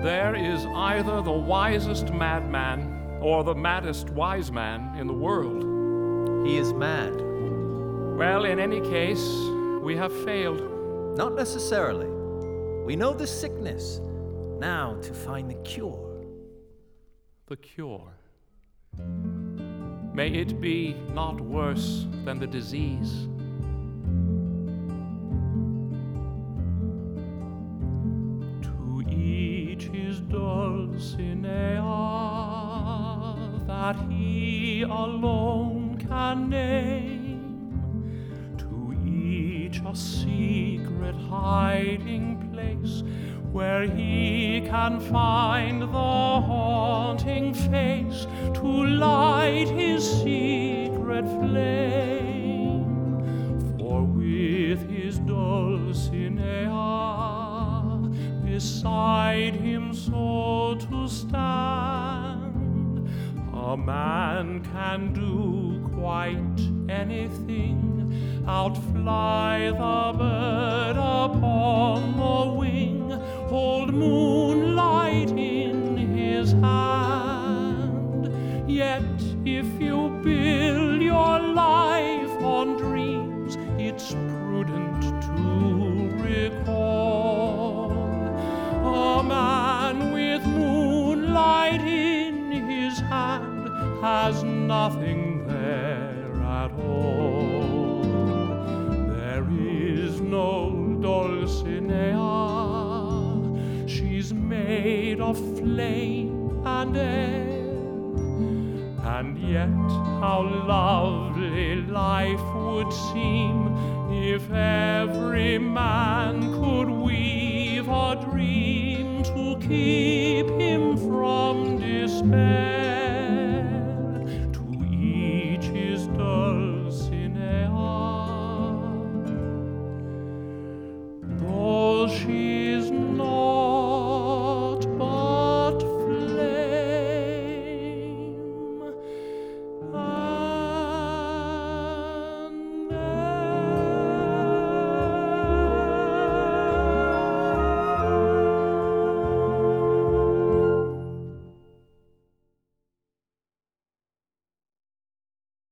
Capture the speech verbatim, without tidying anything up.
There is either the wisest madman or the maddest wise man in the world. He is mad. Well, in any case, we have failed. Not necessarily. We know the sickness. Now to find the cure. The cure. May it be not worse than the disease. To each his Dulcinea, that he alone can name. To each a secret hiding place, where he can find the haunting face to light his secret flame. For with his Dulcinea beside him so to stand, a man can do quite anything, outfly the bird upon the wing, hold moonlight in his hand. Yet if you build your life on dreams, it's prudent to recall a man with moonlight in his hand has nothing there at all. There is no Dulcinea, she's made of flame and air. And yet how lovely life would seem if every man could weave a dream to keep him from despair.